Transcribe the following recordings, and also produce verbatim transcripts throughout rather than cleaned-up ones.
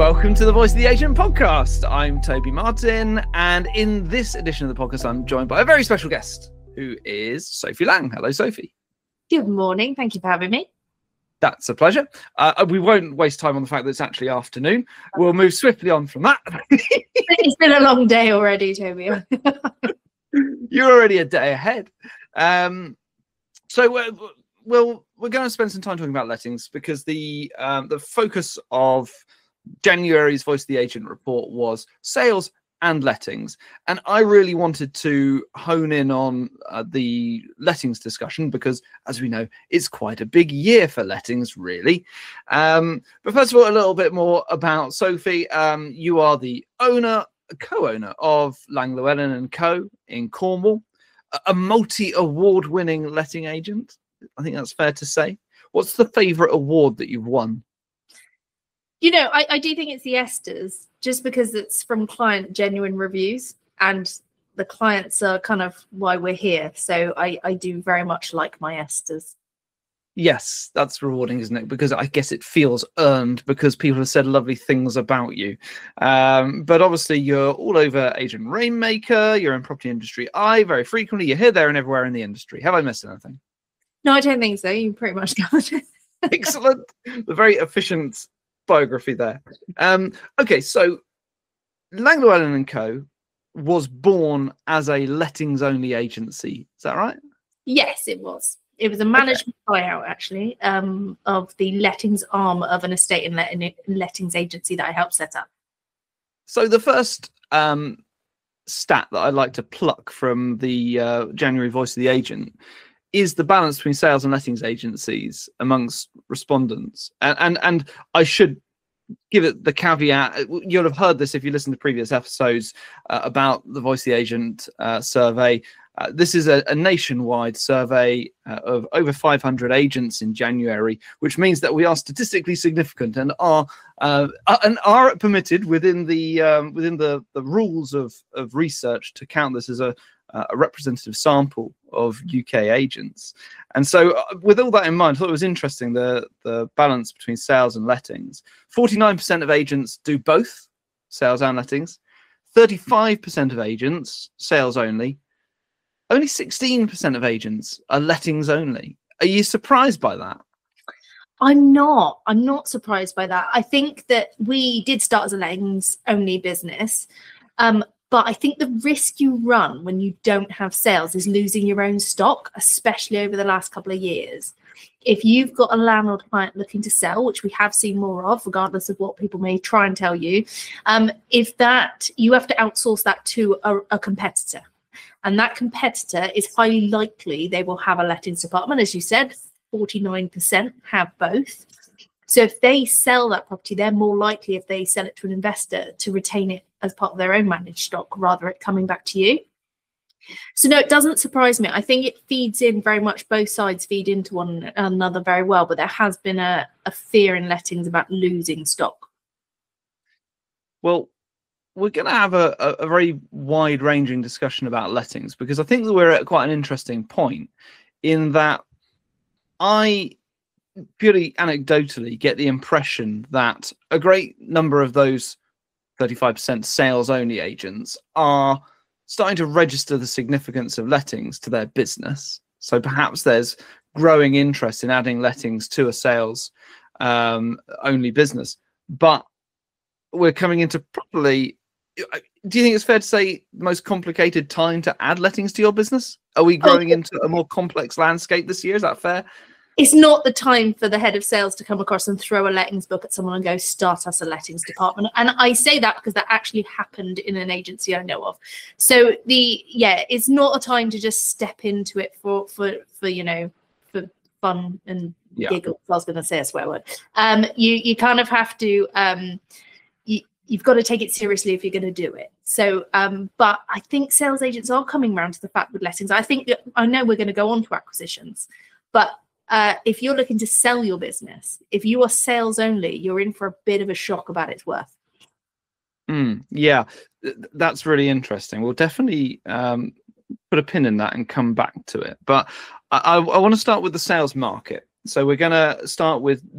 welcome to the Voice of the Agent podcast. I'm Toby Martin, and in this edition of the podcast, I'm joined by a very special guest, who is Sophie Lang. Hello, Sophie. Good morning. Thank you for having me. That's a pleasure. Uh, we won't waste time on the fact that it's actually afternoon. We'll move swiftly on from that. It's been a long day already, Toby. You're already a day ahead. Um, so uh, we'll, we're going to spend some time talking about lettings because the um, the focus of January's Voice of the Agent report was sales and lettings, and I really wanted to hone in on uh, the lettings discussion because, as we know, it's quite a big year for lettings, really. Um, but first of all, a little bit more about Sophie. Um, you are the owner, co-owner of Lang Llewellyn and Co in Cornwall, a, a multi-award-winning letting agent. I think that's fair to say. What's the favourite award that you've won? You know, I, I do think it's the Esters, just because it's from client genuine reviews, and the clients are kind of why we're here. So I, I do very much like my Esters. Yes, that's rewarding, isn't it? Because I guess it feels earned because people have said lovely things about you. Um, but obviously, you're all over Agent Rainmaker. You're in Property Industry Eye very frequently. You're here, there, and everywhere in the industry. Have I missed anything? No, I don't think so. You pretty much covered it. Excellent. The very efficient biography there. Um, okay, so Lang Llewellyn and Co was born as a lettings only agency. Is that right? Yes, it was. It was a management okay. buyout, actually, um, of the lettings arm of an estate and let lettings agency that I helped set up. So the first um, stat that I'd like to pluck from the uh, January Voice of the Agent is the balance between sales and lettings agencies amongst respondents. And, and, and I should give it the caveat, you'll have heard this if you listen to previous episodes uh, about the Voice of the Agent uh, survey. Uh, this is a, a nationwide survey uh, of over five hundred agents in January, which means that we are statistically significant and are uh, and are permitted within the um, within the, the rules of, of research to count this as a, a representative sample of U K agents. And so uh, with all that in mind, I thought it was interesting, the, the balance between sales and lettings. forty-nine percent of agents do both sales and lettings. thirty-five percent of agents, sales only. Only sixteen percent of agents are lettings only. Are you surprised by that? I'm not. I'm not surprised by that. I think that we did start as a lettings only business. Um, But I think the risk you run when you don't have sales is losing your own stock, especially over the last couple of years. If you've got a landlord client looking to sell, which we have seen more of, regardless of what people may try and tell you, um, if that you have to outsource that to a, a competitor. And that competitor is highly likely they will have a lettings department. As you said, forty-nine percent have both. So if they sell that property, they're more likely, if they sell it to an investor, to retain it as part of their own managed stock, rather it coming back to you. So no, it doesn't surprise me. I think it feeds in very much, both sides feed into one another very well, but there has been a, a fear in lettings about losing stock. Well, we're going to have a, a, a very wide-ranging discussion about lettings because I think that we're at quite an interesting point in that I purely anecdotally get the impression that a great number of those thirty-five percent sales only agents are starting to register the significance of lettings to their business. So perhaps there's growing interest in adding lettings to a sales um, only business. But we're coming into probably, do you think it's fair to say, the most complicated time to add lettings to your business? Are we growing oh. into a more complex landscape this year? Is that fair? It's not the time for the head of sales to come across and throw a lettings book at someone and go, start us a lettings department. And I say that because that actually happened in an agency I know of. So the, yeah, it's not a time to just step into it for, for, for you know, for fun and yeah. giggles. I was going to say a swear word. Um, you, you kind of have to, um, you, you've got to take it seriously if you're going to do it. So, um, but I think sales agents are coming around to the fact with lettings. I think, I know we're going to go on to acquisitions, but Uh, if you're looking to sell your business, if you are sales only, you're in for a bit of a shock about its worth. Mm, yeah, that's really interesting. We'll definitely um, put a pin in that and come back to it. But I, I, I want to start with the sales market. So we're going to start with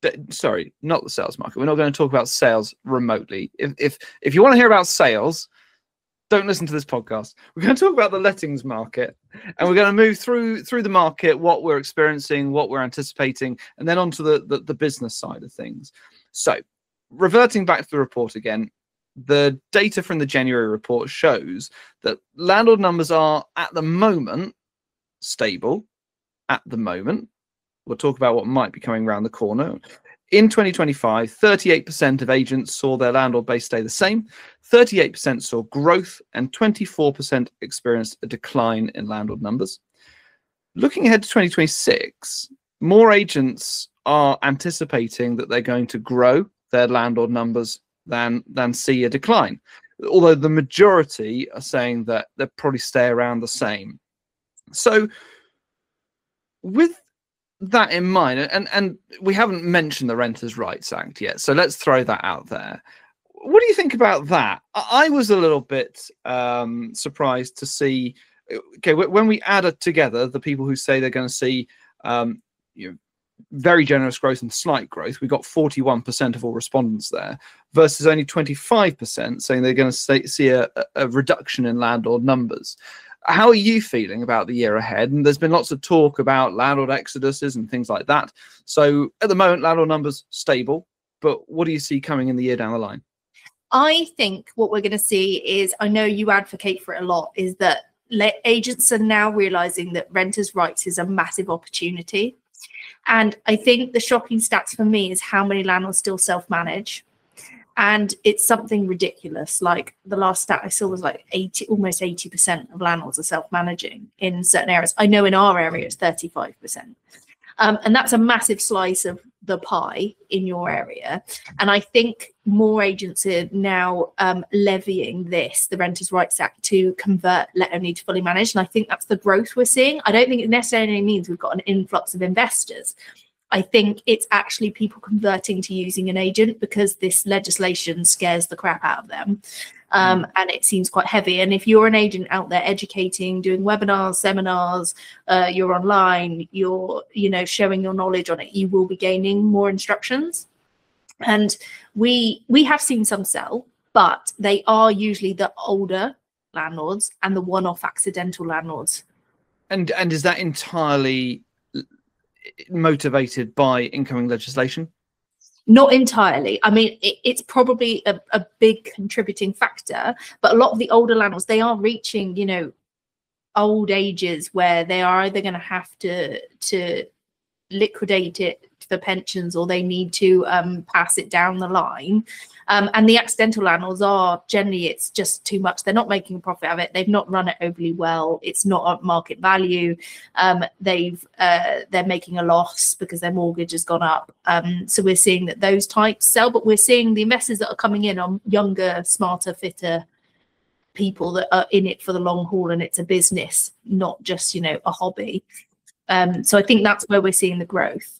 sorry, not the sales market. We're not going to talk about sales remotely. If if if you want to hear about sales, don't listen to this podcast. We're going to talk about the lettings market, and we're going to move through through the market, what we're experiencing, what we're anticipating, and then onto the the, the business side of things. So, reverting back to the report again, the data from the January report shows that landlord numbers are at the moment stable. At the moment, we'll talk about what might be coming around the corner. In twenty twenty-five, thirty-eight percent of agents saw their landlord base stay the same, thirty-eight percent saw growth, and twenty-four percent experienced a decline in landlord numbers. Looking ahead to twenty twenty-six, more agents are anticipating that they're going to grow their landlord numbers than, than see a decline, although the majority are saying that they'll probably stay around the same. So with that in mind, and and we haven't mentioned the Renters' Rights Act yet, so let's throw that out there. What do you think about that? I was a little bit um, surprised to see. Okay, when we add it together, the people who say they're going to see um, you know, very generous growth and slight growth, we got forty-one percent of all respondents there, versus only twenty-five percent saying they're going to see a, a reduction in landlord numbers. How are you feeling about the year ahead? And there's been lots of talk about landlord exoduses and things like that. So at the moment, landlord numbers stable, but what do you see coming in the year down the line? I think what we're going to see is, I know you advocate for it a lot, is that agents are now realizing that renters' rights is a massive opportunity. And I think the shocking stats for me is how many landlords still self-manage. And it's something ridiculous. Like the last stat I saw was like eighty, almost eighty percent of landlords are self-managing in certain areas. I know in our area it's thirty-five percent. Um, and that's a massive slice of the pie in your area. And I think more agents are now um, levying this, the Renters' Rights Act, to convert let only to fully managed. And I think that's the growth we're seeing. I don't think it necessarily means we've got an influx of investors. I think it's actually people converting to using an agent because this legislation scares the crap out of them. Um, and it seems quite heavy. And if you're an agent out there educating, doing webinars, seminars, uh, you're online, you're, you know, showing your knowledge on it, you will be gaining more instructions. And we we have seen some sell, but they are usually the older landlords and the one-off accidental landlords. And and is that entirely motivated by incoming legislation? Not entirely. I mean, it, it's probably a, a big contributing factor, but a lot of the older landlords, they are reaching, you know, old ages where they are either going to have to to liquidate it for pensions, or they need to um, pass it down the line. Um, and the accidental landlords are generally, it's just too much. They're not making a profit of it. They've not run it overly well. It's not at market value. Um, they've uh, they're making a loss because their mortgage has gone up. Um, so we're seeing that those types sell, but we're seeing the investors that are coming in on younger, smarter, fitter people that are in it for the long haul, and it's a business, not just, you know, a hobby. Um, so I think that's where we're seeing the growth.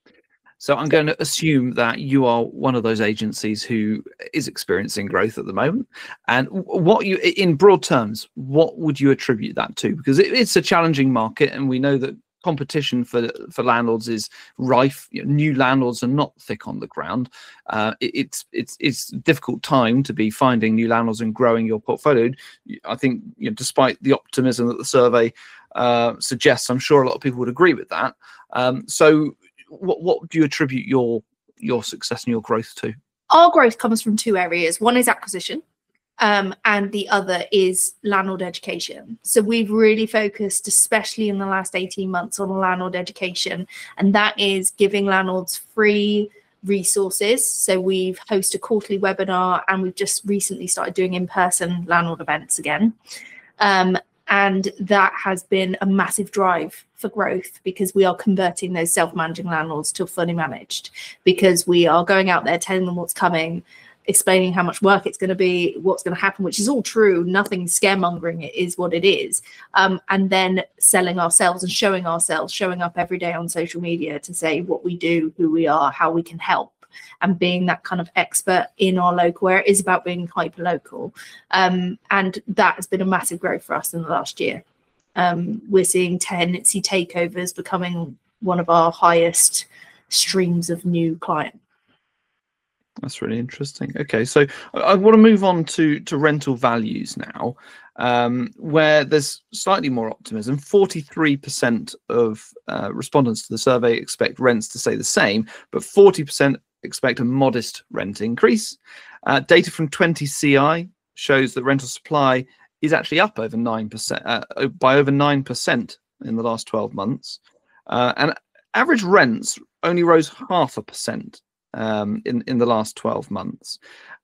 So I'm going to assume that you are one of those agencies who is experiencing growth at the moment. And what you, in broad terms, what would you attribute that to? Because it, it's a challenging market, and we know that competition for for landlords is rife. You know, new landlords are not thick on the ground. Uh, it, it's it's it's a difficult time to be finding new landlords and growing your portfolio. I think, you know, despite the optimism that the survey uh, suggests, I'm sure a lot of people would agree with that. Um, so. What what do you attribute your your success and your growth to? Our growth comes from two areas. One is acquisition, um, and the other is landlord education. So we've really focused, especially in the last eighteen months, on landlord education, and that is giving landlords free resources. So we've hosted a quarterly webinar, and we've just recently started doing in-person landlord events again. Um, And that has been a massive drive for growth, because we are converting those self-managing landlords to fully managed, because we are going out there telling them what's coming, explaining how much work it's going to be, what's going to happen, which is all true. Nothing scaremongering. It is what it is. Um, and then selling ourselves and showing ourselves, showing up every day on social media to say what we do, who we are, how we can help. And being that kind of expert in our local, where it is about being hyper local. Um, and that has been a massive growth for us in the last year. Um, we're seeing tenancy takeovers becoming one of our highest streams of new client. That's really interesting. Okay, so I, I want to move on to to rental values now, um, where there's slightly more optimism. forty-three percent of uh, respondents to the survey expect rents to stay the same, but forty percent expect a modest rent increase. Uh, data from twenty C I shows that rental supply is actually up over nine percent, uh, by over nine percent in the last twelve months, uh, and average rents only rose half a percent. Um, in, in the last twelve months.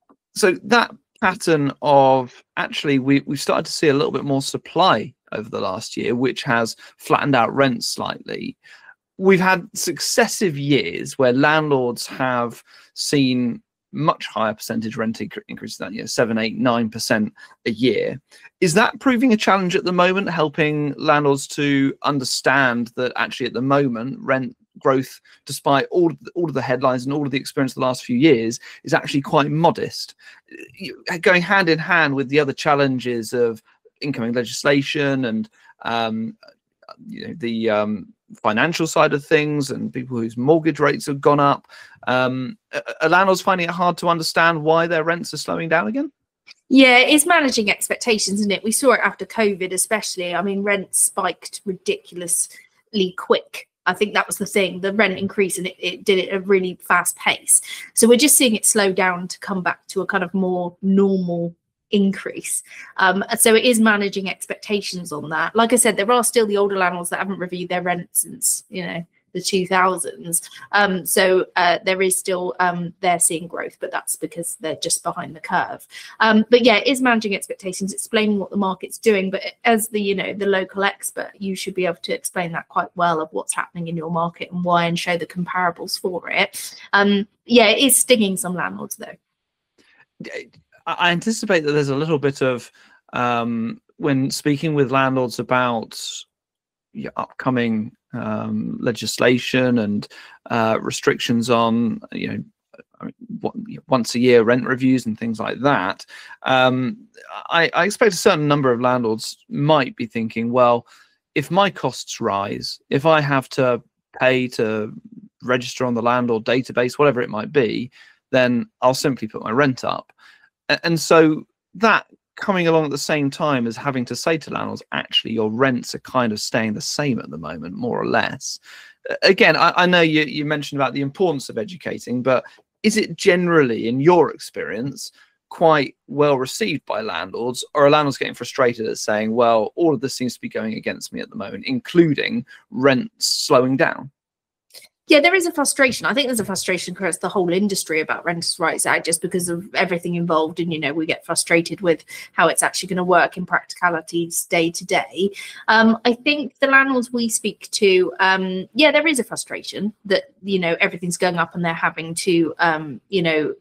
So that pattern of actually we, we've started to see a little bit more supply over the last year, which has flattened out rents slightly. We've had successive years where landlords have seen much higher percentage rent inc increases that year, seven, eight, nine percent a year. Is that proving a challenge at the moment, helping landlords to understand that actually at the moment rent growth, despite all of the, all of the headlines and all of the experience of the last few years, is actually quite modest, going hand in hand with the other challenges of incoming legislation and um, you know, the um, financial side of things and people whose mortgage rates have gone up? Um, are landlords finding it hard to understand why their rents are slowing down again? Yeah, it's managing expectations, isn't it? We saw it after COVID, especially. I mean, rent spiked ridiculously quick. I think that was the thing, the rent increase, and it, it did it at a really fast pace. So we're just seeing it slow down to come back to a kind of more normal increase. Um, so it is managing expectations on that. Like I said, there are still the older landlords that haven't reviewed their rent since, you know, the two thousands. Um, so uh, there is still, um, they're seeing growth, but that's because they're just behind the curve. Um, but yeah, it is managing expectations, explaining what the market's doing. But as the, you know, the local expert, you should be able to explain that quite well of what's happening in your market and why, and show the comparables for it. Um, yeah, it is stinging some landlords though. I anticipate that there's a little bit of, um, when speaking with landlords about your upcoming um, legislation and uh, restrictions on, you know, I mean, once a year rent reviews and things like that, um, I, I expect a certain number of landlords might be thinking, well, if my costs rise, if I have to pay to register on the landlord database, whatever it might be, then I'll simply put my rent up. And so that coming along at the same time as having to say to landlords, actually, your rents are kind of staying the same at the moment, more or less. Again, I, I know you, you mentioned about the importance of educating, but is it generally, in your experience, quite well received by landlords, or are landlords getting frustrated at saying, well, all of this seems to be going against me at the moment, including rents slowing down? Yeah, there is a frustration. I think there's a frustration across the whole industry about Renters' Rights Act, just because of everything involved. And, you know, we get frustrated with how it's actually going to work in practicalities day to day. Um, I think the landlords we speak to, um, yeah, there is a frustration that, you know, everything's going up and they're having to, um, you know,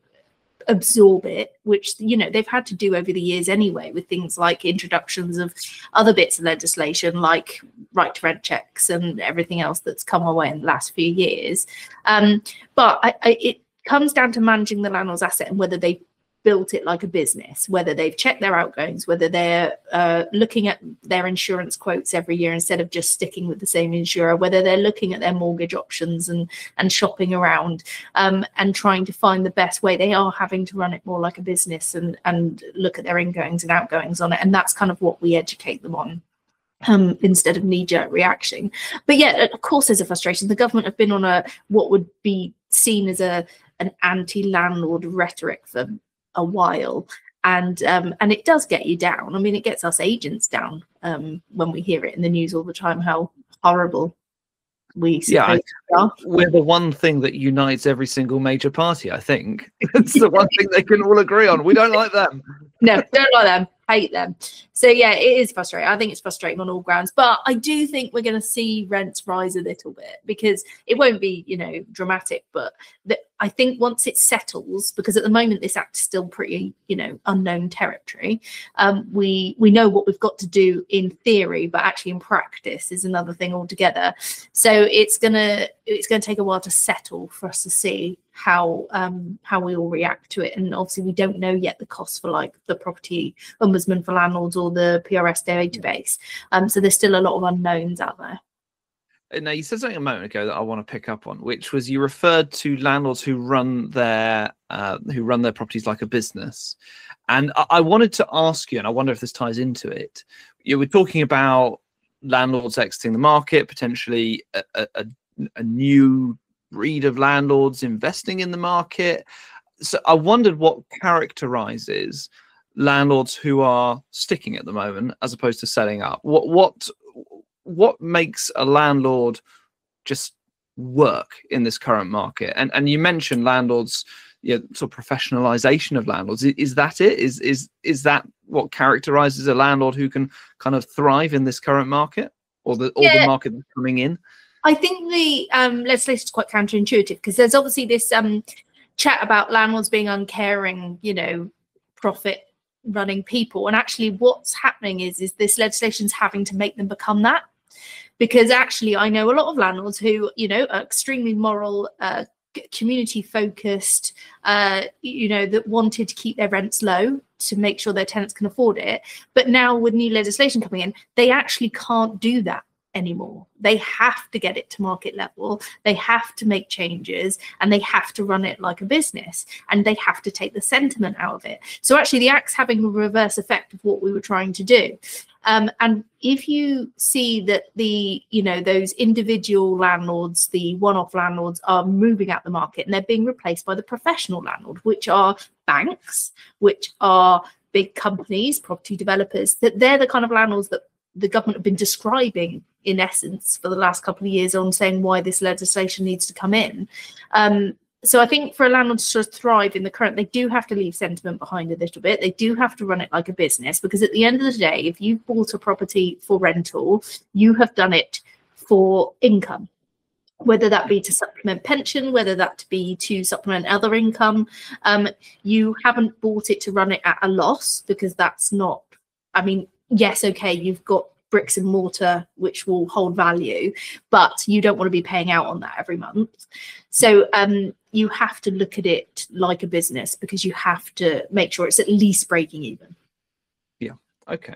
absorb it, which, you know, they've had to do over the years anyway, with things like introductions of other bits of legislation like right to rent checks and everything else that's come our way in the last few years. Um, but I, I, it comes down to managing the landlord's asset and whether they built it like a business, whether they've checked their outgoings, whether they're uh, looking at their insurance quotes every year instead of just sticking with the same insurer, whether they're looking at their mortgage options and and shopping around um, and trying to find the best way. They are having to run it more like a business and and look at their ingoings and outgoings on it, and that's kind of what we educate them on. Um, instead of knee-jerk reaction. But yeah, of course there's a frustration. The government have been on a what would be seen as a an anti-landlord rhetoric for a while, and um and it does get you down. I mean, it gets us agents down um when we hear it in the news all the time how horrible we yeah I, are. We're the one thing that unites every single major party. I think it's the one thing they can all agree on. We don't like them. No, don't like them, hate them. So yeah, it is frustrating. I think it's frustrating on all grounds, but I do think we're going to see rents rise a little bit, because it won't be, you know, dramatic, but the, I think once it settles, because at the moment this act is still pretty, you know, unknown territory. Um, we we know what we've got to do in theory, but actually in practice is another thing altogether. So it's gonna it's gonna take a while to settle for us to see how um how we all react to it. And obviously we don't know yet the costs for like the property ombudsman for landlords or the P R S database, um so there's still a lot of unknowns out there. Now, you said something a moment ago that I want to pick up on, which was you referred to landlords who run their uh, who run their properties like a business, and I, I wanted to ask you, and I wonder if this ties into it. You were talking about landlords exiting the market, potentially a, a, a new breed of landlords investing in the market. So I wondered what characterizes landlords who are sticking at the moment as opposed to selling up. What what what makes a landlord just work in this current market? And and you mentioned landlords, you know, sort of professionalization of landlords. Is, is that it? Is is is that what characterizes a landlord who can kind of thrive in this current market, or the or Yeah. the market that's coming in? I think the um, legislation is quite counterintuitive because there's obviously this um, chat about landlords being uncaring, you know, profit running people. And actually what's happening is, is this legislation's having to make them become that. Because actually I know a lot of landlords who, you know, are extremely moral, uh, community focused, uh, you know, that wanted to keep their rents low to make sure their tenants can afford it. But now with new legislation coming in, they actually can't do that anymore. They have to get it to market level. They have to make changes, and they have to run it like a business, and they have to take the sentiment out of it. So actually the act's having a reverse effect of what we were trying to do. Um, and if you see that the, you know, those individual landlords, the one-off landlords are moving out the market and they're being replaced by the professional landlord, which are banks, which are big companies, property developers, that they're the kind of landlords that the government have been describing in essence for the last couple of years on saying why this legislation needs to come in. Um, so I think for a landlord to thrive in the current, they do have to leave sentiment behind a little bit. They do have to run it like a business, because at the end of the day, if you've bought a property for rental, you have done it for income, whether that be to supplement pension, whether that be to supplement other income. Um, you haven't bought it to run it at a loss, because that's not, I mean, yes, okay, you've got bricks and mortar which will hold value, but you don't want to be paying out on that every month. So um, you have to look at it like a business, because you have to make sure it's at least breaking even. Yeah. Okay.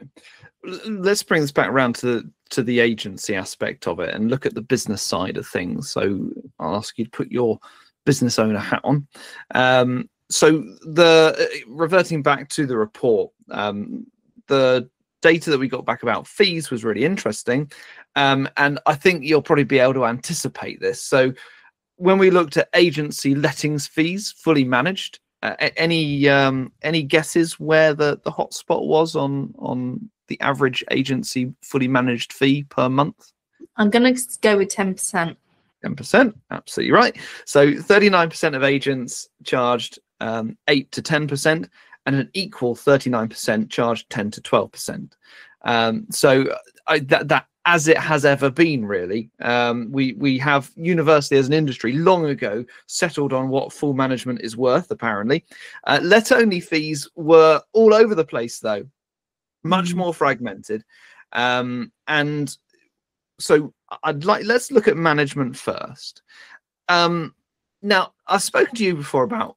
Let's bring this back around to to the agency aspect of it and look at the business side of things. So I'll ask you to put your business owner hat on. Um, so the reverting back to the report, um, the data that we got back about fees was really interesting, um, and I think you'll probably be able to anticipate this. So when we looked at agency lettings fees fully managed, uh, any um, any guesses where the the hotspot was on on the average agency fully managed fee per month? I'm going to go with ten percent. ten percent, absolutely right. So thirty-nine percent of agents charged um, eight to ten percent, and an equal thirty-nine percent charged ten to twelve percent. Um, so I, that, that as it has ever been, really, um, we, we have universally as an industry long ago settled on what full management is worth, apparently. Uh, let-only fees were all over the place, though, much mm-hmm. more fragmented. Um, and so I'd like, let's look at management first. Um, now, I've spoken to you before about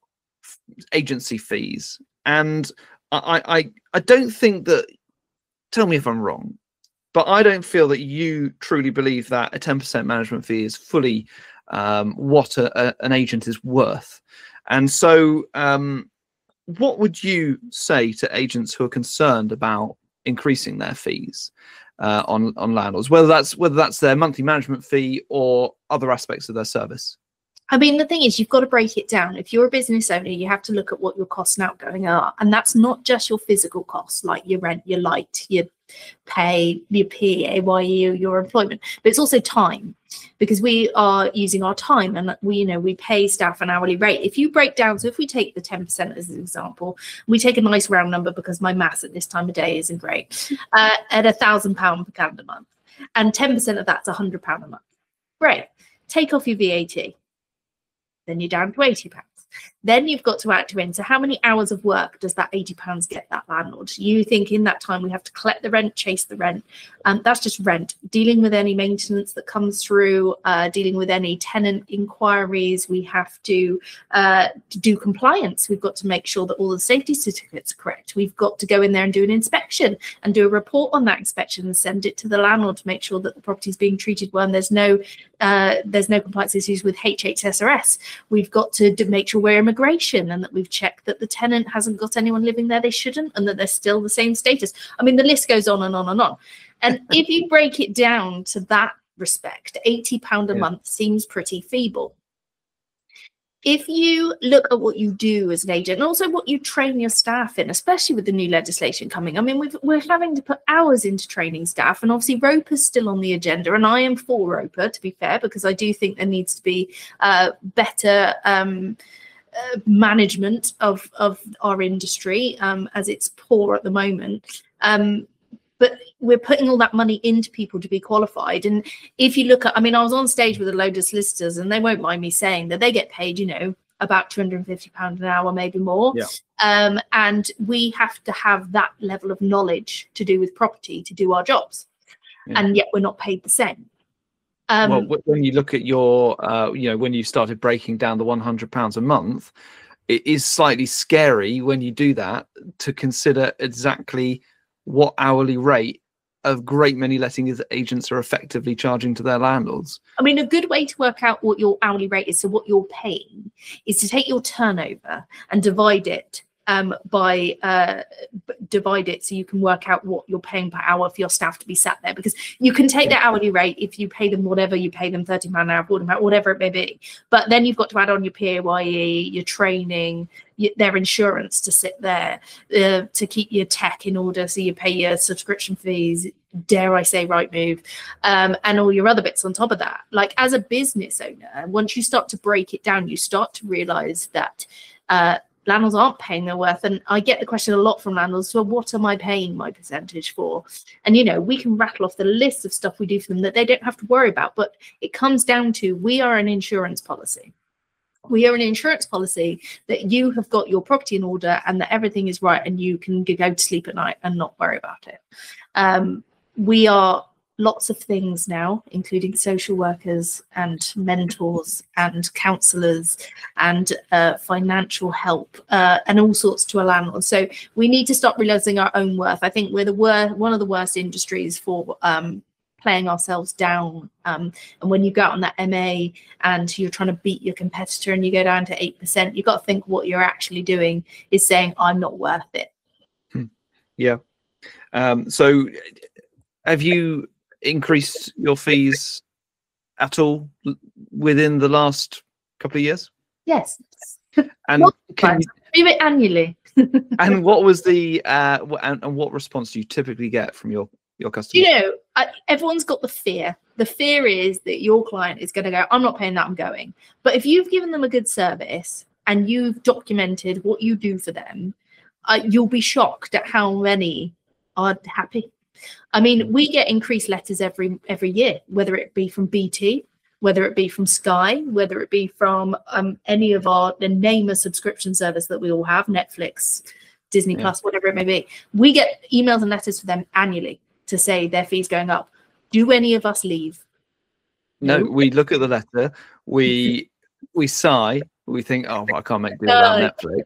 agency fees, and I, I, I don't think that, tell me if I'm wrong, but I don't feel that you truly believe that a ten percent management fee is fully um, what a, a, an agent is worth. And so um, what would you say to agents who are concerned about increasing their fees uh, on, on landlords, whether that's, whether that's their monthly management fee or other aspects of their service? I mean, the thing is, you've got to break it down. If you're a business owner, you have to look at what your costs and outgoing are. And that's not just your physical costs, like your rent, your light, your pay, your P A Y E, your employment, but it's also time, because we are using our time, and we, you know, we pay staff an hourly rate. If you break down, so if we take the ten percent as an example, we take a nice round number because my maths at this time of day isn't great, uh, at a thousand pound per calendar month, and ten percent of that's a hundred pound a month. Great. Take off your V A T. Then you're down to eighty pounds. Then you've got to factor in, so how many hours of work does that eighty pounds get that landlord? You think in that time we have to collect the rent, chase the rent, and um, that's just rent. Dealing with any maintenance that comes through, uh, dealing with any tenant inquiries, we have to uh, do compliance. We've got to make sure that all the safety certificates are correct. We've got to go in there and do an inspection and do a report on that inspection and send it to the landlord to make sure that the property is being treated well and there's no uh, there's no compliance issues with H H S R S. We've got to do, make sure we're immigration and that we've checked that the tenant hasn't got anyone living there they shouldn't and that they're still the same status. I mean, the list goes on and on and on. And if you break it down to that respect, eighty pounds a yeah. month seems pretty feeble. If you look at what you do as an agent and also what you train your staff in, especially with the new legislation coming, I mean, we've, we're having to put hours into training staff, and obviously ROPA's still on the agenda, and I am for ROPA, to be fair, because I do think there needs to be uh, better um, uh, management of, of our industry um, as it's poor at the moment. Um, But we're putting all that money into people to be qualified. And if you look at, I mean, I was on stage with a load of solicitors, and they won't mind me saying that they get paid, you know, about two hundred and fifty pounds an hour, maybe more. Yeah. Um, and we have to have that level of knowledge to do with property to do our jobs. Yeah. And yet we're not paid the same. Um, well, when you look at your, uh, you know, when you started breaking down the one hundred pounds a month, it is slightly scary when you do that to consider exactly what hourly rate a great many letting agents are effectively charging to their landlords. I mean, a good way to work out what your hourly rate is, so what you're paying, is to take your turnover and divide it um, by uh, divide it so you can work out what you're paying per hour for your staff to be sat there. Because you can take the hourly rate if you pay them whatever, you pay them thirty pounds an hour, forty pounds, whatever it may be. But then you've got to add on your P A Y E, your training, their insurance to sit there, uh, to keep your tech in order, so you pay your subscription fees, dare I say Rightmove, um, and all your other bits on top of that. Like, as a business owner, once you start to break it down, you start to realize that uh, landlords aren't paying their worth. And I get the question a lot from landlords, so what am I paying my percentage for? And, you know, we can rattle off the list of stuff we do for them that they don't have to worry about, but it comes down to, we are an insurance policy. We are an insurance policy that you have got your property in order and that everything is right and you can go to sleep at night and not worry about it. Um, we are lots of things now, including social workers and mentors and counsellors and uh, financial help uh, and all sorts to a landlord. So we need to start realising our own worth. I think we're the wor- one of the worst industries for um, playing ourselves down. Um, and when you go out on that M A and you're trying to beat your competitor and you go down to eight percent, you've got to think what you're actually doing is saying, I'm not worth it. Hmm. Yeah. Um, so have you increased your fees at all within the last couple of years? Yes. And can you do it annually? And what was the uh and, and what response do you typically get from your your customers? You know, I, everyone's got the fear. The fear is that your client is going to go, I'm not paying that, I'm going. But if you've given them a good service and you've documented what you do for them, uh, you'll be shocked at how many are happy. I mean, we get increased letters every every year, whether it be from B T, whether it be from Sky, whether it be from um, any of our, the name of subscription service that we all have, Netflix, Disney yeah. Plus, whatever it may be. We get emails and letters for them annually to say their fees going up. Do any of us leave? No, no. We look at the letter, we we sigh, we think, oh, well, I can't make deal without no. Netflix.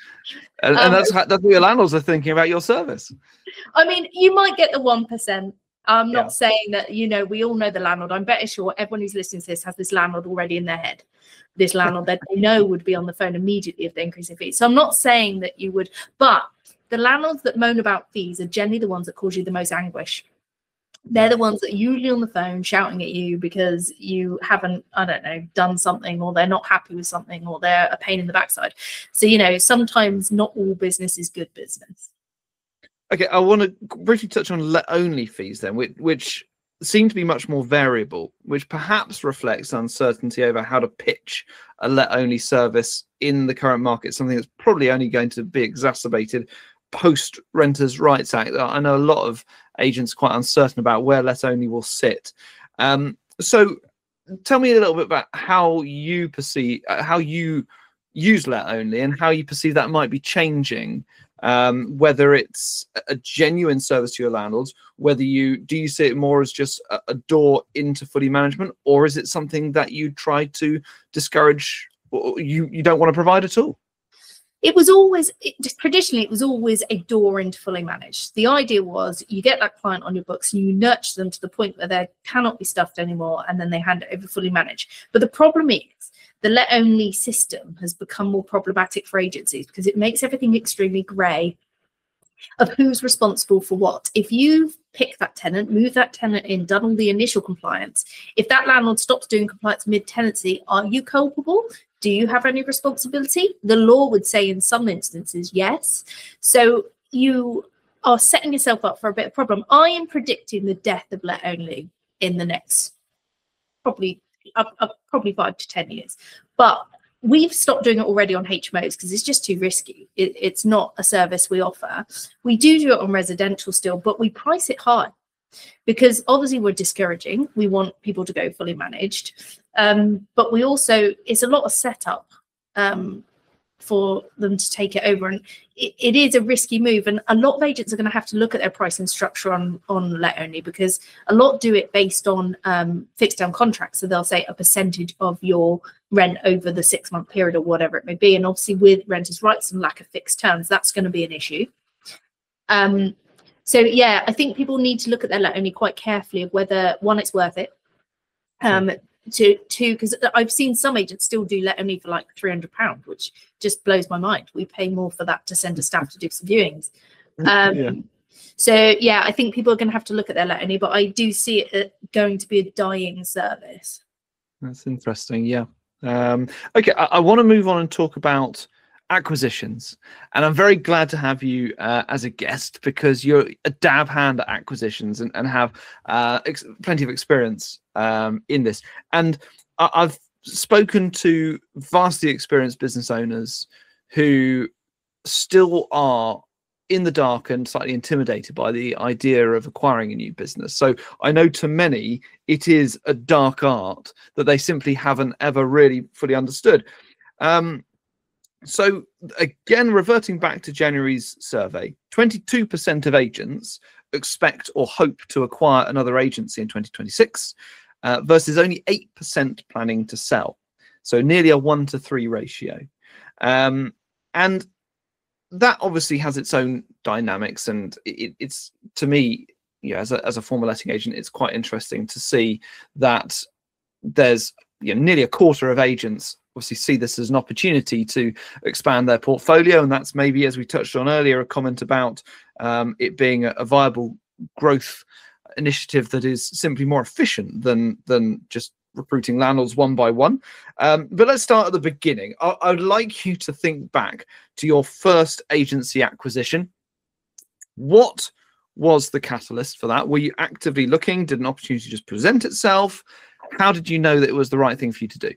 And, and um, that's, how, that's what your landlords are thinking about your service. I mean, you might get the one percent. I'm not yeah. saying that, you know, we all know the landlord. I'm better sure everyone who's listening to this has this landlord already in their head. This landlord that they know would be on the phone immediately if they increase their fees. So I'm not saying that you would, but the landlords that moan about fees are generally the ones that cause you the most anguish. They're the ones that are usually on the phone shouting at you because you haven't, I don't know, done something, or they're not happy with something, or they're a pain in the backside. So, you know, sometimes not all business is good business. Okay, I want to briefly touch on let-only fees then, which, which seem to be much more variable, which perhaps reflects uncertainty over how to pitch a let-only service in the current market, something that's probably only going to be exacerbated post Renters' Rights Act. I know a lot of agents are quite uncertain about where let-only will sit. Um, so tell me a little bit about how you perceive, how you use let only and how you perceive that might be changing, um, whether it's a genuine service to your landlords, whether you do you see it more as just a, a door into fully management, or is it something that you try to discourage or you, you don't want to provide at all? It was always, it, traditionally, it was always a door into fully managed. The idea was you get that client on your books and you nurture them to the point where they cannot be stuffed anymore, and then they hand it over fully managed. But the problem is the let only system has become more problematic for agencies because it makes everything extremely grey of who's responsible for what. If you've picked that tenant, moved that tenant in, done all the initial compliance, if that landlord stops doing compliance mid-tenancy, are you culpable? Do you have any responsibility? The law would say in some instances, yes. So you are setting yourself up for a bit of problem. I am predicting the death of let only in the next probably up, up probably five to ten years. But we've stopped doing it already on H M Os because it's just too risky. It, it's not a service we offer. We do do it on residential still, but we price it high because obviously we're discouraging. We want people to go fully managed. Um, but we also, it's a lot of setup um, for them to take it over. And it, it is a risky move. And a lot of agents are going to have to look at their pricing structure on, on let only, because a lot do it based on um, fixed term contracts. So they'll say a percentage of your rent over the six month period or whatever it may be. And obviously with renters' rights and lack of fixed terms, that's going to be an issue. Um, so yeah, I think people need to look at their let only quite carefully of whether, one, it's worth it. Um, to two, because I've seen some agents still do let only for like three hundred pounds, which just blows my mind. We pay more for that to send a staff to do some viewings. Um, yeah. So yeah, I think people are going to have to look at their let only, but I do see it going to be a dying service. That's interesting. Yeah. Um, okay, I, I want to move on and talk about acquisitions, and I'm very glad to have you uh, as a guest, because you're a dab hand at acquisitions and, and have uh, ex plenty of experience um, in this. And I I've spoken to vastly experienced business owners who still are in the dark and slightly intimidated by the idea of acquiring a new business. So I know to many it is a dark art that they simply haven't ever really fully understood. Um, So again, reverting back to January's survey, twenty-two percent of agents expect or hope to acquire another agency in twenty twenty-six uh, versus only eight percent planning to sell. So nearly a one to three ratio. Um, and that obviously has its own dynamics. And it, it's, to me, you know, as a, as a former letting agent, it's quite interesting to see that there's, you know, nearly a quarter of agents obviously see this as an opportunity to expand their portfolio. And that's maybe, as we touched on earlier, a comment about um, it being a, a viable growth initiative that is simply more efficient than, than just recruiting landlords one by one. Um, but let's start at the beginning. I, I'd like you to think back to your first agency acquisition. What was the catalyst for that? Were you actively looking? Did an opportunity just present itself? How did you know that it was the right thing for you to do?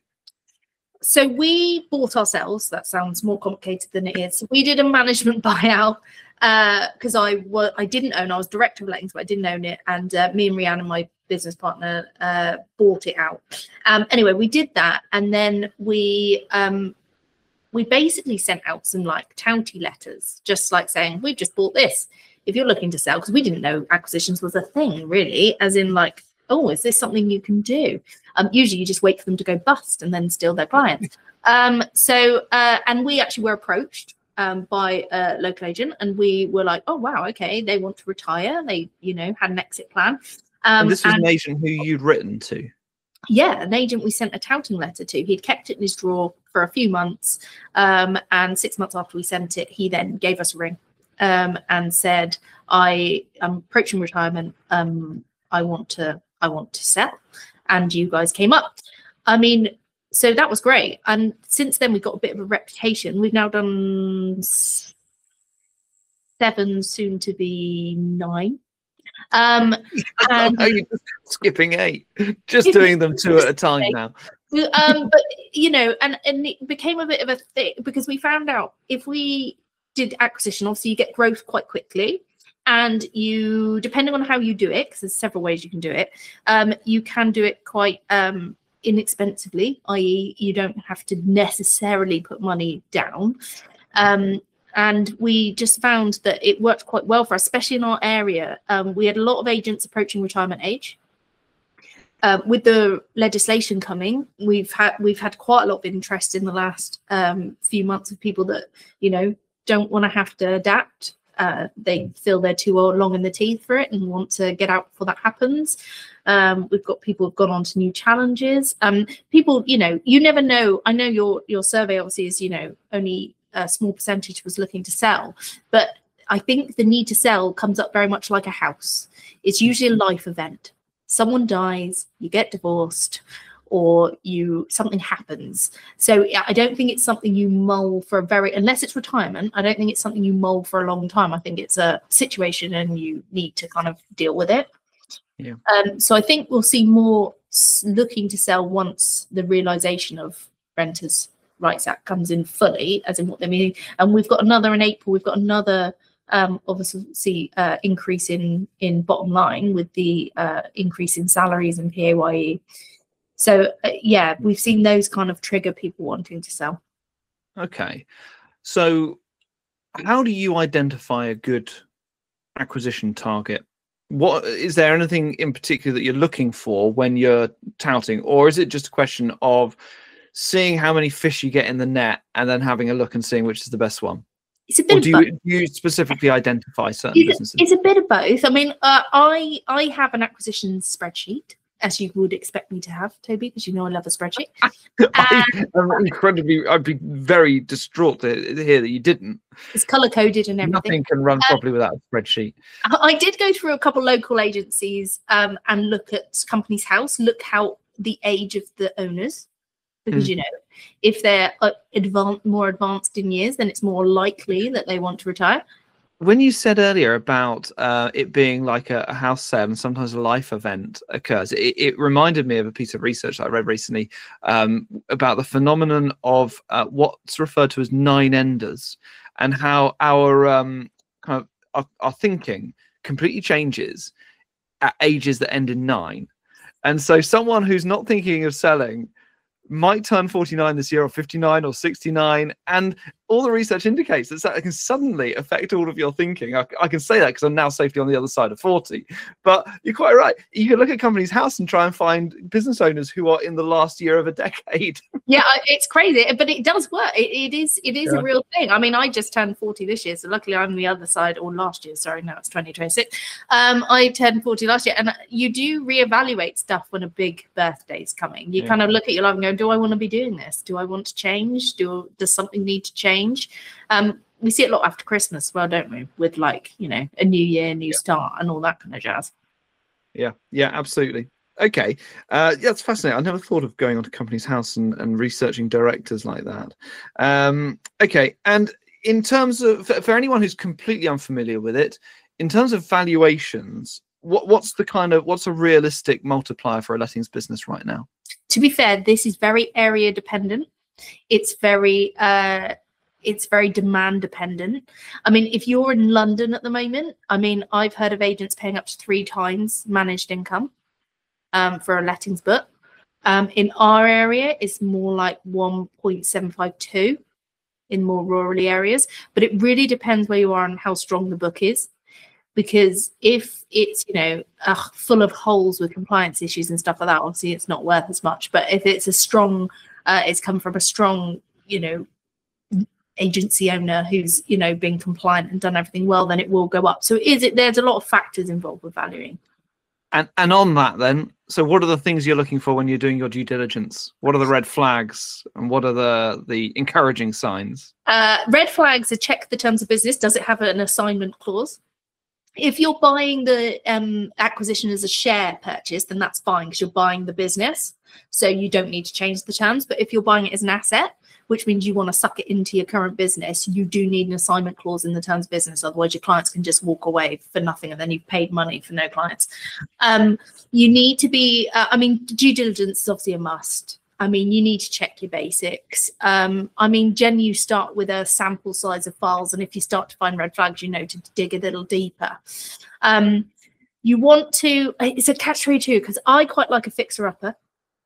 So we bought ourselves. That sounds more complicated than it is. We did a management buyout because uh, I was I didn't own. I was director of lettings, but I didn't own it. And uh, me and Rihanna, my business partner, uh, bought it out. Um, anyway, we did that, and then we um, we basically sent out some like touty letters, just like saying we've just bought this. If you're looking to sell, because we didn't know acquisitions was a thing really, as in like, oh, is this something you can do? Um, usually you just wait for them to go bust and then steal their clients. Um, so, uh, and we actually were approached um, by a local agent, and we were like, oh, wow, okay, they want to retire. They, you know, had an exit plan. Um, and this was and, an agent who you'd written to? Yeah, an agent we sent a touting letter to. He'd kept it in his drawer for a few months. Um, and six months after we sent it, he then gave us a ring um, and said, I am approaching retirement. Um, I want to I want to sell, and you guys came up. I mean, so that was great. And since then, we've got a bit of a reputation. We've now done seven, soon to be nine. Um, and How are you just skipping eight, just doing them two at a time now. um, but you know, and and it became a bit of a thing because we found out if we did acquisition, obviously you get growth quite quickly. And you, depending on how you do it, because there's several ways you can do it, um, you can do it quite um, inexpensively, that is you don't have to necessarily put money down. Um, and we just found that it worked quite well for us, especially in our area. Um, we had a lot of agents approaching retirement age. Uh, with the legislation coming, we've had we've had quite a lot of interest in the last um, few months of people that, you know, don't want to have to adapt. Uh, they feel they're too long in the teeth for it and want to get out before that happens. Um, we've got people who've gone on to new challenges. Um, people, you know, you never know. I know your your survey obviously is, you know, only a small percentage was looking to sell, but I think the need to sell comes up very much like a house. It's usually a life event. Someone dies, you get divorced, or you something happens. So I don't think it's something you mull for a very, unless it's retirement, I don't think it's something you mull for a long time. I think it's a situation and you need to kind of deal with it. Yeah. Um, so I think we'll see more looking to sell once the realization of Renters' Rights Act comes in fully, as in what they mean. And we've got another in April, we've got another Um, obviously uh, increase in in bottom line with the uh, increase in salaries and P A Y E. So uh, yeah, we've seen those kind of trigger people wanting to sell. Okay, so how do you identify a good acquisition target? What is there anything in particular that you're looking for when you're touting, or is it just a question of seeing how many fish you get in the net and then having a look and seeing which is the best one? It's a bit or do of you, do you specifically identify certain it's, businesses? It's a bit of both. I mean, uh, I I have an acquisition spreadsheet, as you would expect me to have, Toby, because you know I love a spreadsheet. I, I'm incredibly, I'd be very distraught to hear that you didn't. It's color coded and everything. Nothing can run um, properly without a spreadsheet. I did go through a couple local agencies um, and look at Companies House, look how the age of the owners. Because, mm. you know, if they're uh, advanced, more advanced in years, then it's more likely that they want to retire. When you said earlier about uh, it being like a, a house sale and sometimes a life event occurs, it, it reminded me of a piece of research that I read recently um, about the phenomenon of uh, what's referred to as nine enders and how our um, kind of our, our thinking completely changes at ages that end in nine. And so someone who's not thinking of selling might turn forty-nine this year, or fifty-nine, or sixty-nine, and all the research indicates that that can suddenly affect all of your thinking. I, I can say that because I'm now safely on the other side of forty, but you're quite right. You can look at Companies House and try and find business owners who are in the last year of a decade. Yeah, it's crazy, but it does work. It, it is it is yeah. a real thing. I mean, I just turned forty this year, so luckily I'm the other side, or last year, sorry, now it's twenty twenty-six. Um, I turned forty last year, and you do reevaluate stuff when a big birthday is coming. You yeah. kind of look at your life and go, do I want to be doing this? Do I want to change? Do Does something need to change? Um, we see it a lot after Christmas, well, don't we? With like, you know, a new year, new yeah. start, and all that kind of jazz. Yeah, yeah, absolutely. Okay, uh, yeah, that's fascinating. I never thought of going onto Companies House and, and researching directors like that. Um, okay, and in terms of for, for anyone who's completely unfamiliar with it, in terms of valuations, what what's the kind of what's a realistic multiplier for a lettings business right now? To be fair, this is very area dependent. It's very uh, it's very demand dependent. I mean, if you're in London at the moment, I mean, I've heard of agents paying up to three times managed income um, for a lettings book. Um, in our area, it's more like one point seven five two in more rural areas. But it really depends where you are and how strong the book is. Because if it's, you know, uh, full of holes with compliance issues and stuff like that, obviously it's not worth as much. But if it's a strong, uh, it's come from a strong, you know, agency owner who's, you know, been compliant and done everything well, then it will go up. So is it, there's a lot of factors involved with valuing. And and on that then, so what are the things you're looking for when you're doing your due diligence? What are the red flags and what are the, the encouraging signs? Uh, red flags are check the terms of business. Does it have an assignment clause? If you're buying the um, acquisition as a share purchase, then that's fine because you're buying the business. So you don't need to change the terms. But if you're buying it as an asset, which means you want to suck it into your current business, you do need an assignment clause in the terms of business. Otherwise, your clients can just walk away for nothing and then you've paid money for no clients. Um, you need to be, uh, I mean, due diligence is obviously a must. I mean, you need to check your basics. Um, I mean, Jen, you start with a sample size of files, and if you start to find red flags, you know to dig a little deeper. Um, you want to, it's a catch twenty-two because I quite like a fixer-upper.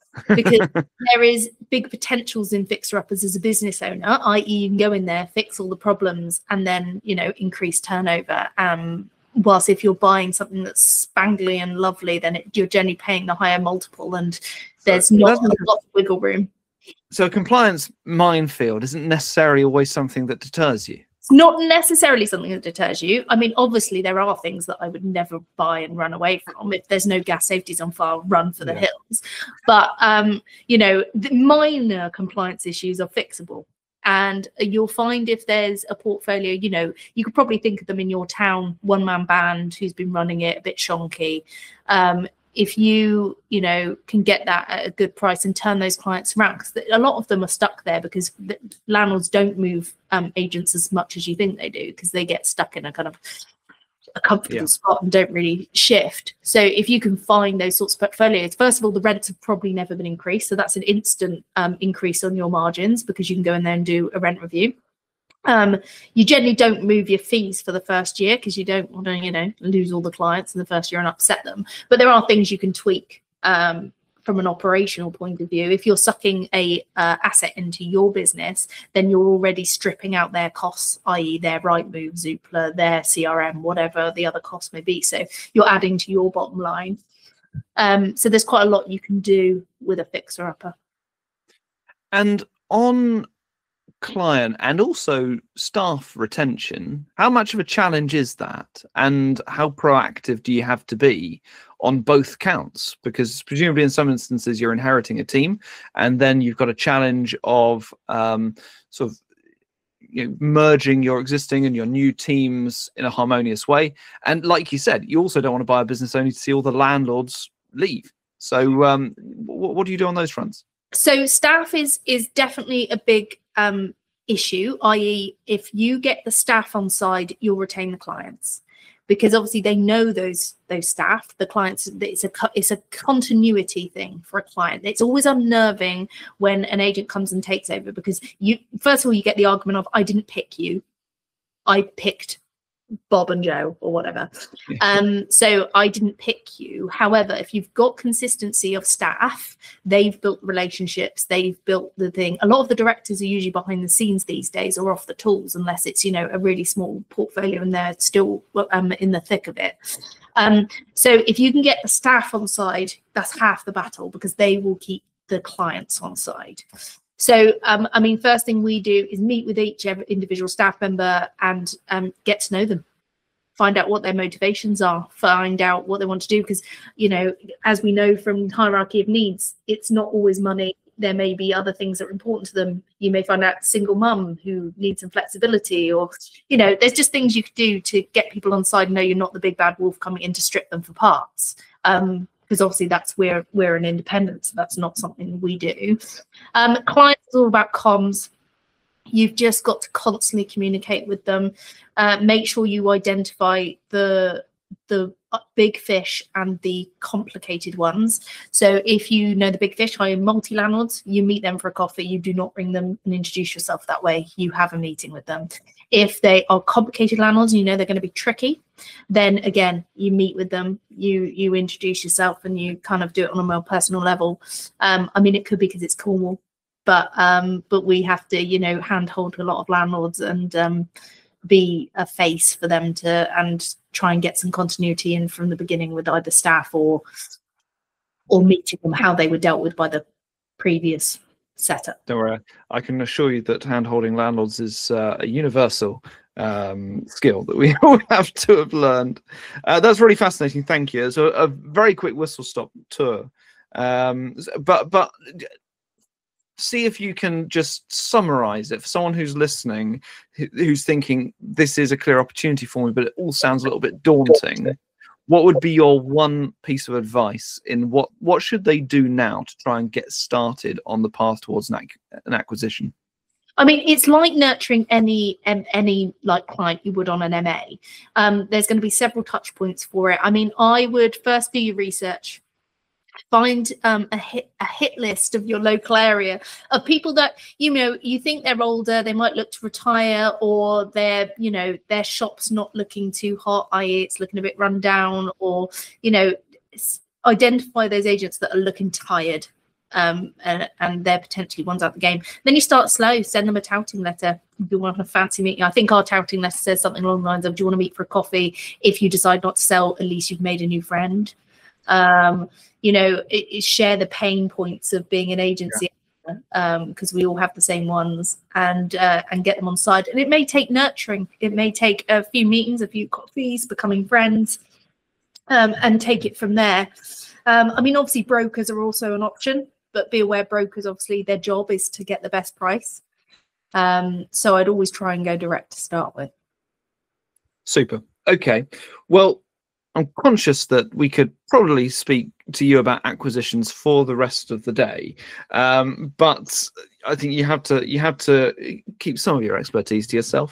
because there is big potentials in fixer-uppers as a business owner, that is you can go in there, fix all the problems, and then, you know, increase turnover. Um, whilst if you're buying something that's spangly and lovely, then it, you're generally paying the higher multiple, and there's not a lot of wiggle room. So a compliance minefield isn't necessarily always something that deters you. It's not necessarily something that deters you. I mean, obviously, there are things that I would never buy and run away from. If there's no gas safeties on file, run for the yeah. hills. But, um, you know, the minor compliance issues are fixable. And you'll find if there's a portfolio, you know, you could probably think of them in your town, one-man band who's been running it, a bit shonky. Um, if you, you know, can get that at a good price and turn those clients around, because a lot of them are stuck there because the landlords don't move um, agents as much as you think they do, because they get stuck in a kind of a comfortable yeah. spot and don't really shift. So if you can find those sorts of portfolios, first of all, the rents have probably never been increased. So that's an instant um, increase on your margins, because you can go in there and do a rent review. Um, you generally don't move your fees for the first year because you don't want to, you know, lose all the clients in the first year and upset them. But there are things you can tweak um, from an operational point of view. If you're sucking a uh, asset into your business, then you're already stripping out their costs, that is their Rightmove, Zoopla, their C R M, whatever the other costs may be. So you're adding to your bottom line. Um, so there's quite a lot you can do with a fixer-upper. And on client and also staff retention, how much of a challenge is that, and how proactive do you have to be on both counts? Because presumably in some instances you're inheriting a team, and then you've got a challenge of um, sort of you know, merging your existing and your new teams in a harmonious way. And like you said, you also don't want to buy a business only to see all the landlords leave. So um, what, what do you do on those fronts? So staff is is definitely a big um, issue, that is if you get the staff on side, you'll retain the clients, because obviously they know those those staff, the clients. It's a it's a continuity thing for a client. It's always unnerving when an agent comes and takes over, because you first of all you get the argument of, I didn't pick you, I picked Bob and Joe or whatever. Um, so I didn't pick you. However, if you've got consistency of staff, they've built relationships, they've built the thing. A lot of the directors are usually behind the scenes these days, or off the tools, unless it's, you know, a really small portfolio and they're still um, in the thick of it. Um, so if you can get the staff on side, that's half the battle, because they will keep the clients on side. So, um, I mean, first thing we do is meet with each individual staff member and um, get to know them, find out what their motivations are, find out what they want to do. Because, you know, as we know from hierarchy of needs, it's not always money. There may be other things that are important to them. You may find out single mum who needs some flexibility, or, you know, there's just things you could do to get people on side and know you're not the big bad wolf coming in to strip them for parts. Um, because obviously that's where we're an independent, so that's not something we do. Um, clients is all about comms. You've just got to constantly communicate with them. Uh, make sure you identify the the big fish and the complicated ones. So if you know the big fish, hire multi-landlords, you meet them for a coffee. You do not ring them and introduce yourself that way. You have a meeting with them. If they are complicated landlords and you know they're going to be tricky, then again, you meet with them, you you introduce yourself, and you kind of do it on a more personal level. Um, I mean, it could be because it's Cornwall, but um, but we have to, you know, handhold a lot of landlords and um, be a face for them to, and try and get some continuity in from the beginning with either staff or or meeting them how they were dealt with by the previous setup. Don't worry, I can assure you that hand-holding landlords is uh, a universal um, skill that we all have to have learned. Uh, that's really fascinating. Thank you. It's a, a very quick whistle-stop tour, um, but but see if you can just summarize it for someone who's listening, who's thinking this is a clear opportunity for me, but it all sounds a little bit daunting. What would be your one piece of advice in what what should they do now to try and get started on the path towards an, ac an acquisition? I mean, it's like nurturing any um, any like client you would on an M A. Um, there's going to be several touch points for it. I mean, I would first do your research. Find um, a hit a hit list of your local area of people that, you know, you think they're older, they might look to retire, or their, you know, their shop's not looking too hot, that is it's looking a bit run down, or, you know, identify those agents that are looking tired. um, and, and they're potentially ones out the game. Then you start slow, send them a touting letter. If you want a fancy meeting, I think our touting letter says something along the lines of, do you want to meet for a coffee? If you decide not to sell, at least you've made a new friend. Um, you know, it, it share the pain points of being an agency, because um, we all have the same ones, and uh, and get them on side. And it may take nurturing. It may take a few meetings, a few coffees, becoming friends, um, and take it from there. Um, I mean, obviously, brokers are also an option, but be aware, brokers, obviously, their job is to get the best price. Um, so I'd always try and go direct to start with. Super. Okay. Well, I'm conscious that we could probably speak to you about acquisitions for the rest of the day, um, but I think you have to you have to keep some of your expertise to yourself.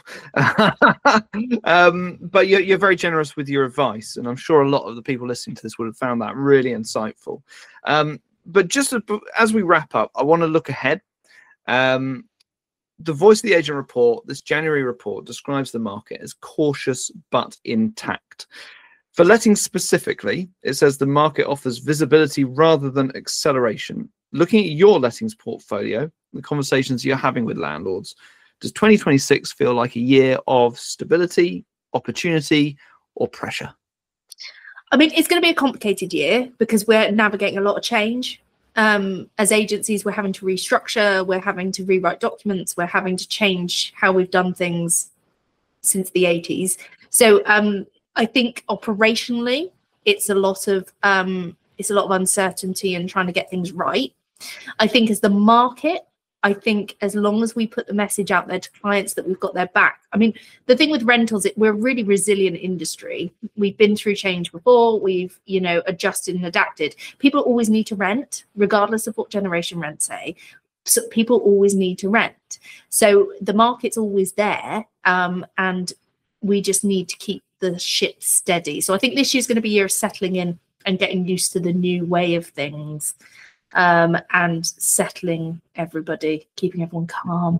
um, but you're, you're very generous with your advice, and I'm sure a lot of the people listening to this would have found that really insightful. Um, but just as we wrap up, I want to look ahead. Um, the Voice of the Agent report, this January report, describes the market as cautious but intact. For lettings specifically, it says the market offers visibility rather than acceleration. Looking at your lettings portfolio, the conversations you're having with landlords, does twenty twenty-six feel like a year of stability, opportunity, or pressure? I mean, it's going to be a complicated year because we're navigating a lot of change. Um, as agencies, we're having to restructure, we're having to rewrite documents, we're having to change how we've done things since the eighties. So, um, I think operationally, it's a lot of um, it's a lot of uncertainty and trying to get things right. I think as the market, I think as long as we put the message out there to clients that we've got their back. I mean, the thing with rentals, it, we're a really resilient industry. We've been through change before. We've, you know, adjusted and adapted. People always need to rent, regardless of what generation rent say. So people always need to rent. So the market's always there, um, and we just need to keep the ship steady. So I think this year's going to be a year of settling in and getting used to the new way of things, um, and settling everybody, keeping everyone calm.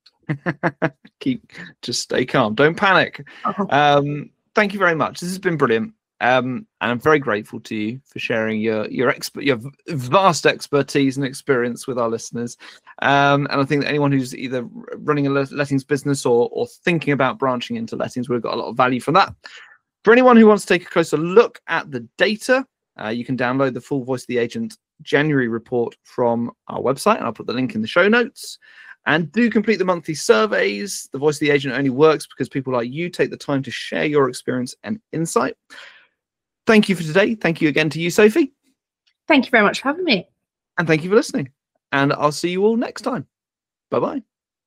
Keep, just stay calm. Don't panic. Uh-huh. Um, thank you very much. This has been brilliant. Um, and I'm very grateful to you for sharing your your expert, your vast expertise and experience with our listeners. Um, and I think that anyone who's either running a lettings business or or thinking about branching into lettings, we've got a lot of value from that. For anyone who wants to take a closer look at the data, uh, you can download the full Voice of the Agent January report from our website, and I'll put the link in the show notes. And do complete the monthly surveys. The Voice of the Agent only works because people like you take the time to share your experience and insight. Thank you for today. Thank you again to you, Sophie. Thank you very much for having me. And thank you for listening. And I'll see you all next time. Bye-bye.